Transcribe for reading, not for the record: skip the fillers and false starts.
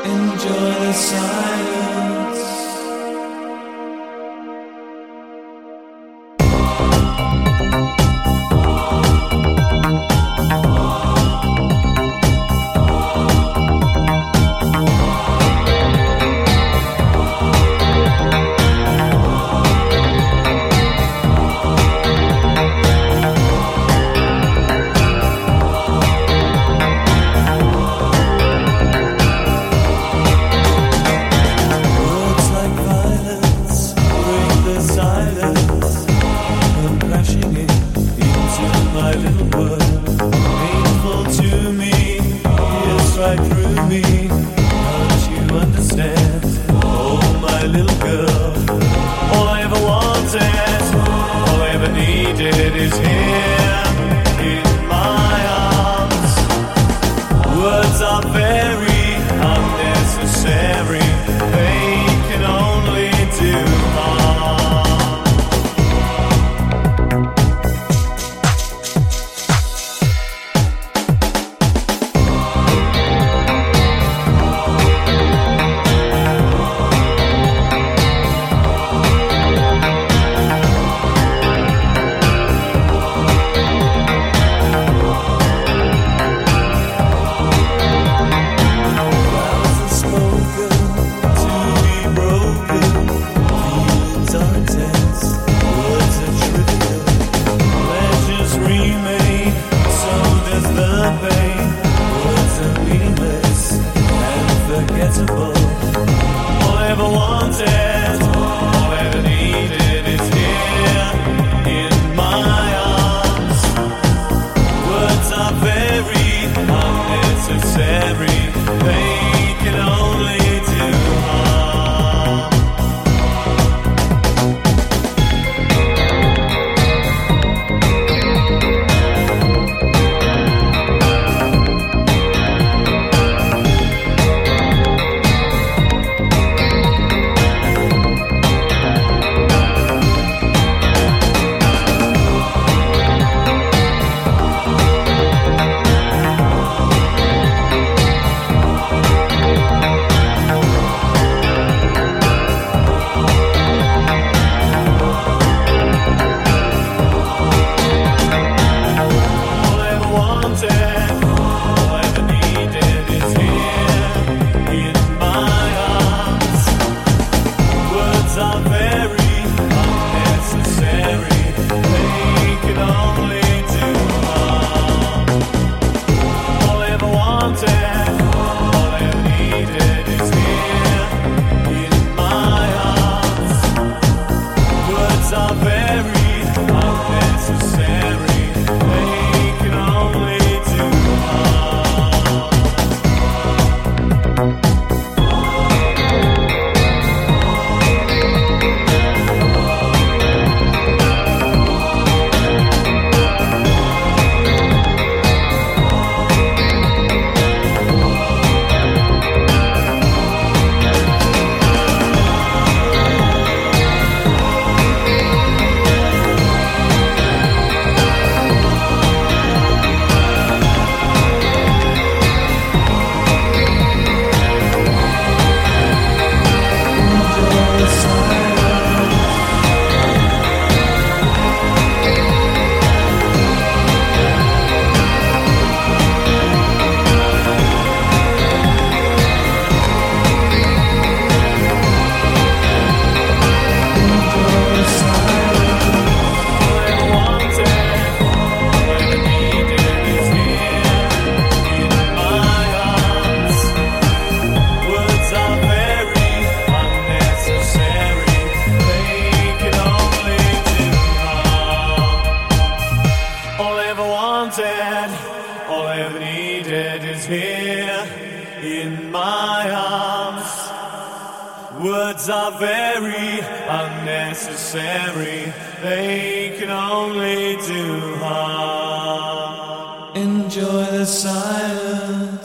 Enjoy the silence. Right through me, don't you understand? Oh, my little girl, all I ever wanted, all I ever needed is here in my arms. Words are very unnecessary, they can only do harm. All I ever wanted, all I ever needed is here in my arms. Words are very unnecessary, they can only do harm. All I ever needed is here in my arms. Words are very unnecessary, they can only do harm. Enjoy the silence.